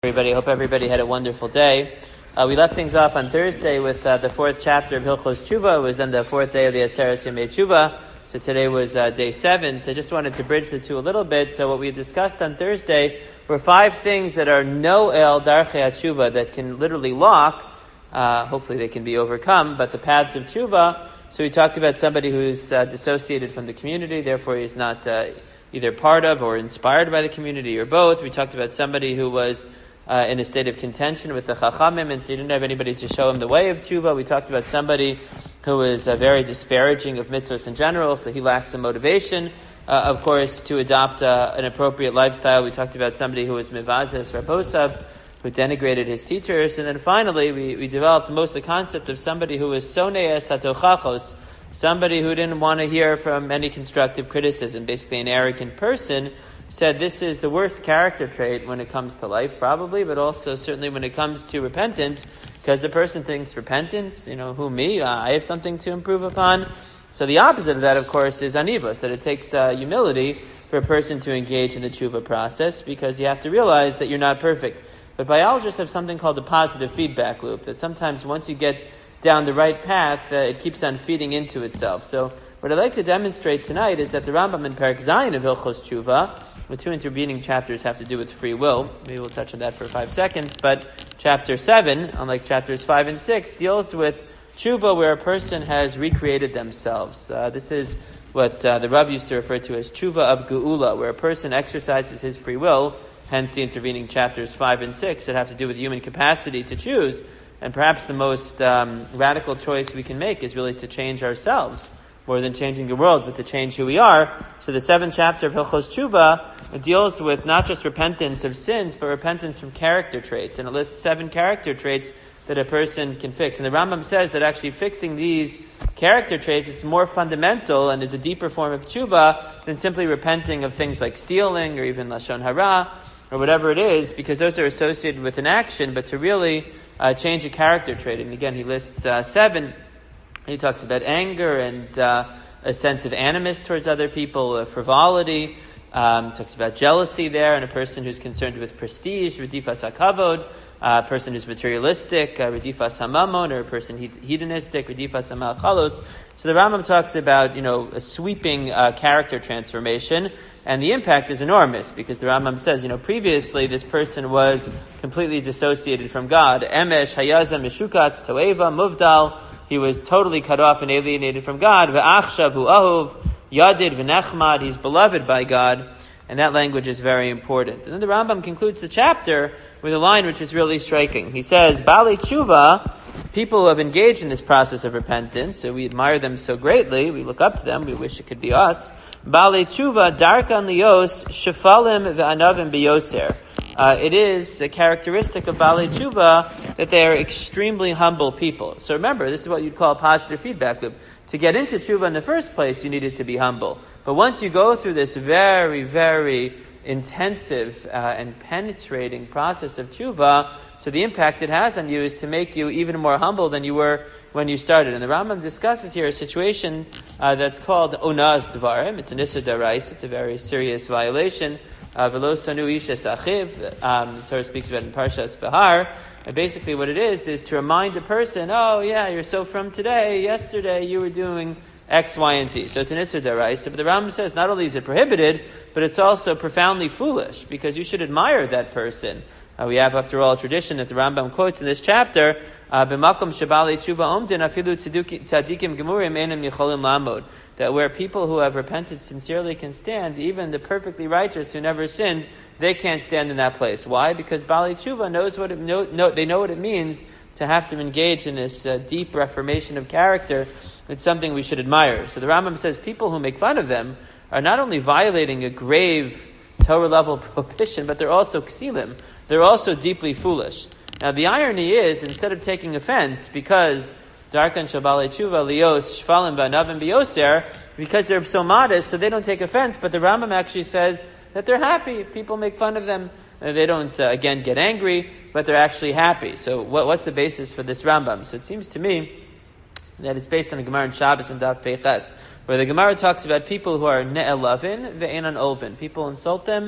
Everybody, hope everybody had a wonderful day. We left things off on Thursday with the fourth chapter of Hilchos Tshuva. It was then the fourth day of the Aseret Yemei Tshuva. So today was day 7. So I just wanted to bridge the two a little bit. So what we discussed on Thursday were 5 things that are Noel Darchei HaTshuva that can literally lock. Hopefully they can be overcome, but the paths of Tshuva. So we talked about somebody who's dissociated from the community, therefore he's not either part of or inspired by the community or both. We talked about somebody who was in a state of contention with the Chachamim, and so he didn't have anybody to show him the way of Tshuva. We talked about somebody who was very disparaging of mitzvahs in general, so he lacks a motivation, of course, to adopt an appropriate lifestyle. We talked about somebody who was Mivazes Rabosav, who denigrated his teachers, and then finally we developed most of the concept of somebody who was Soneas Hatochachos, somebody who didn't want to hear from any constructive criticism, basically an arrogant person. Said this is the worst character trait when it comes to life, probably, but also certainly when it comes to repentance, because the person thinks repentance, who me? I have something to improve upon. So the opposite of that, of course, is anivos, that it takes humility for a person to engage in the tshuva process, because you have to realize that you're not perfect. But biologists have something called a positive feedback loop, that sometimes once you get down the right path, it keeps on feeding into itself. So what I'd like to demonstrate tonight is that the Rambam in Perek Zayin of Hilchos Tshuva, the 2 intervening chapters have to do with free will. Maybe we'll touch on that for 5 seconds. But chapter 7, unlike chapters 5 and 6, deals with tshuva where a person has recreated themselves. This is what the Rav used to refer to as tshuva of geula, where a person exercises his free will, hence the intervening chapters 5 and 6 that have to do with human capacity to choose. And perhaps the most radical choice we can make is really to change ourselves, more than changing the world, but to change who we are. So the 7th chapter of Hilchos Tshuva deals with not just repentance of sins, but repentance from character traits. And it lists 7 character traits that a person can fix. And the Rambam says that actually fixing these character traits is more fundamental and is a deeper form of tshuva than simply repenting of things like stealing or even lashon hara or whatever it is, because those are associated with an action, but to really change a character trait. And again, he lists 7. He talks about anger and a sense of animus towards other people, frivolity. Talks about jealousy there, and a person who's concerned with prestige, redifas hakavod, a person who's materialistic, redifas hamamon, or a person hedonistic, redifas hamalchalos. So the Rambam talks about, a sweeping character transformation, and the impact is enormous, because the Rambam says, previously this person was completely dissociated from God. Emesh, hayazam, meshukatz, toeva, muvdal. He was totally cut off and alienated from God. Ve'achshav hu ahuv, yadid v'nechmad. He's beloved by God. And that language is very important. And then the Rambam concludes the chapter with a line which is really striking. He says, Bali tshuva, people who have engaged in this process of repentance, so we admire them so greatly, we look up to them, we wish it could be us. Bali tshuva, darkan lios, shefalim ve'anavim biyoser. It is a characteristic of Bali Tshuva that they are extremely humble people. So remember, this is what you'd call a positive feedback loop. To get into Tshuva in the first place, you needed to be humble. But once you go through this very, very intensive and penetrating process of Tshuva, so the impact it has on you is to make you even more humble than you were when you started. And the Rambam discusses here a situation that's called Onaz Dvarim. It's an Issa Darais. It's a very serious violation. V'lo sanu ish es achiv, the Torah speaks about in Parshas Behar, and basically what it is to remind a person, oh yeah, you're so from today, yesterday you were doing X, Y, and Z. So it's an Isser Daraisa, but the Rambam says not only is it prohibited, but it's also profoundly foolish, because you should admire that person. We have, after all, a tradition that the Rambam quotes in this chapter, B'makom shabali tshuva omdin afilu tzadikim gemurim enim yicholim lamod, that where people who have repented sincerely can stand, even the perfectly righteous who never sinned, they can't stand in that place. Why? Because Bali Tshuva knows what they know what it means to have to engage in this deep reformation of character. It's something we should admire. So the Rambam says people who make fun of them are not only violating a grave Torah-level prohibition, but they're also ksilim. They're also deeply foolish. Now the irony is, instead of taking offense, because Darkan Shabale Tshuva Lios Shfalim V'Anavim Biyoser, because they're so modest, so they don't take offense, but the Rambam actually says that they're happy. If people make fun of them, they don't, again, get angry, but they're actually happy. So what's the basis for this Rambam? So it seems to me that it's based on the Gemara in Shabbos and Daf Peiches, where the Gemara talks about people who are ne'elavin ve'enan olvin. People insult them,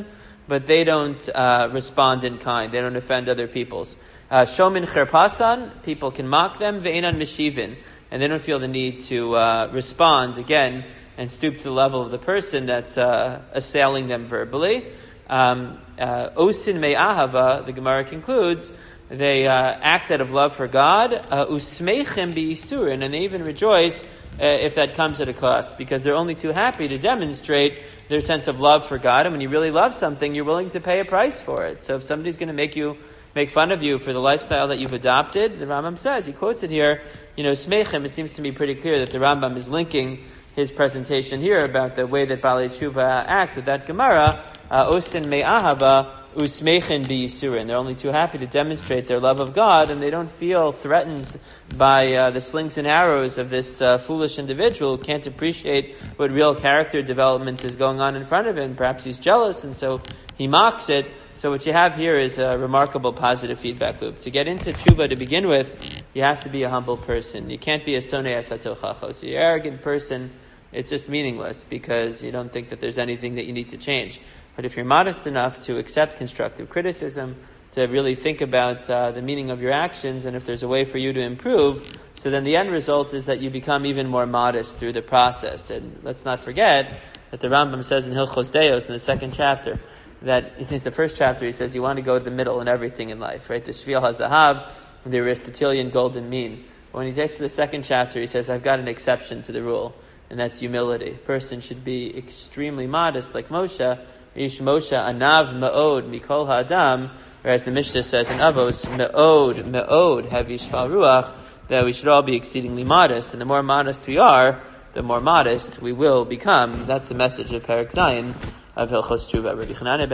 but they don't respond in kind. They don't offend other peoples. Shomin cherpasan, people can mock them, ve'enan meshivin, and they don't feel the need to respond again and stoop to the level of the person that's assailing them verbally. Osin me'ahava, the Gemara concludes, they act out of love for God, usmeichem b'yisurin, and they even rejoice if that comes at a cost, because they're only too happy to demonstrate their sense of love for God. And when you really love something, you're willing to pay a price for it. So if somebody's going to make fun of you for the lifestyle that you've adopted, the Rambam says, he quotes it here, smeichem, it seems to me pretty clear that the Rambam is linking his presentation here about the way that Balei Tshuva act with that Gemara, osin me'ahava, usmeichin b'yisurin. They're only too happy to demonstrate their love of God, and they don't feel threatened by the slings and arrows of this foolish individual who can't appreciate what real character development is going on in front of him. Perhaps he's jealous, and so he mocks it. So what you have here is a remarkable positive feedback loop. To get into tshuva to begin with, you have to be a humble person. You can't be a sonei asatochacho. So you're an arrogant person, it's just meaningless because you don't think that there's anything that you need to change. But if you're modest enough to accept constructive criticism, to really think about the meaning of your actions, and if there's a way for you to improve, so then the end result is that you become even more modest through the process. And let's not forget that the Rambam says in Hilchos Deos, in the second chapter, that in the first chapter he says you want to go to the middle in everything in life, right? The Shviel HaZahav, the Aristotelian golden mean. But when he gets to the second chapter, he says, I've got an exception to the rule, and that's humility. A person should be extremely modest, like Moshe. Ish Moshe anav me'od mikol ha'adam, whereas the Mishnah says in Avos, me'od have yishval ruach, that we should all be exceedingly modest. And the more modest we are, the more modest we will become. That's the message of Perek Zayin of Hilchos Tshuva.